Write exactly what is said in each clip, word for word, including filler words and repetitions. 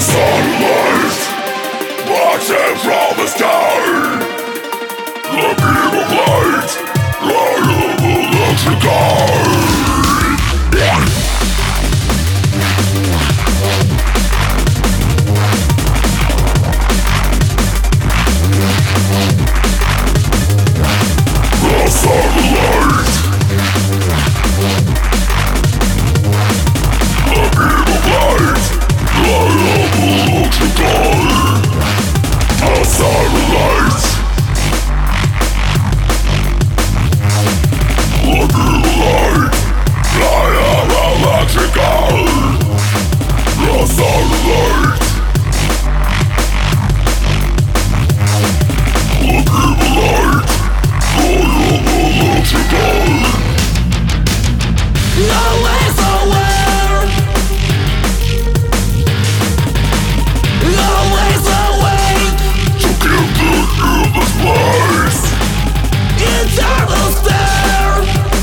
sunlight, watching from the sky. The beam of light, light of electric eye. The sunlight, the beam of light, light of electric eye. The sunlight, the beam of light, light of electric eye. The sunlight, the beam of light, light of electric eye. Always aware, always awake. To give the universe place. Eternal stare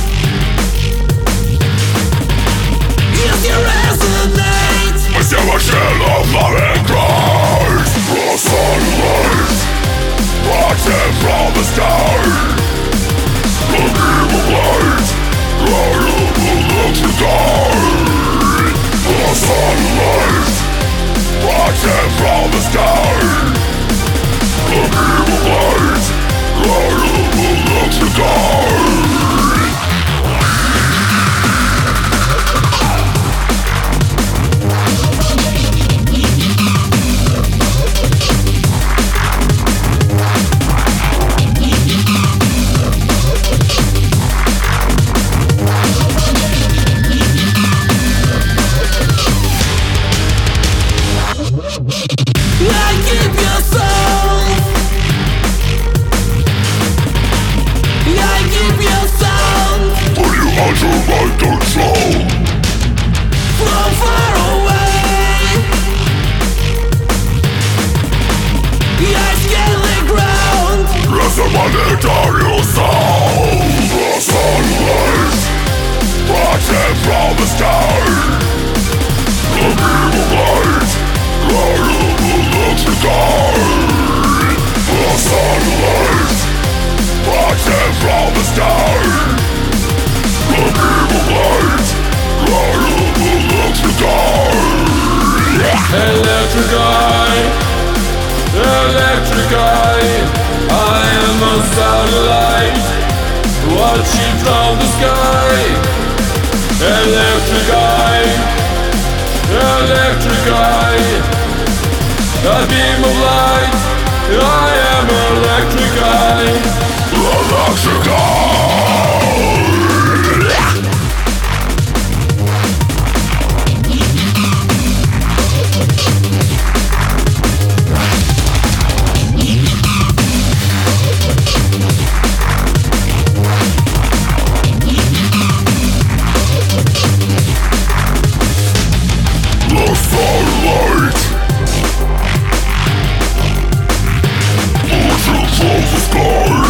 is your resonate. I see a shell of loving Christ. The sunlight, watching from the sky. The beam of light, light of electric eye. The sunlight, watching from the sky. The beam of light, light of electric eye. I keep your soul, I keep your sound When you enter my control, from far away. I scale the ground. as a planetary soul. The sunlight, watching from the sky. The beam of light, light of electric eye. The sunlight, watching from the sky. The beam of light, light of electric eye. Electric eye, electric eye. I am a satellite watching from the sky. Electric eye, electric eye. A beam of light. I am electric eye. Electric eye. The sunlight, watching from the sky.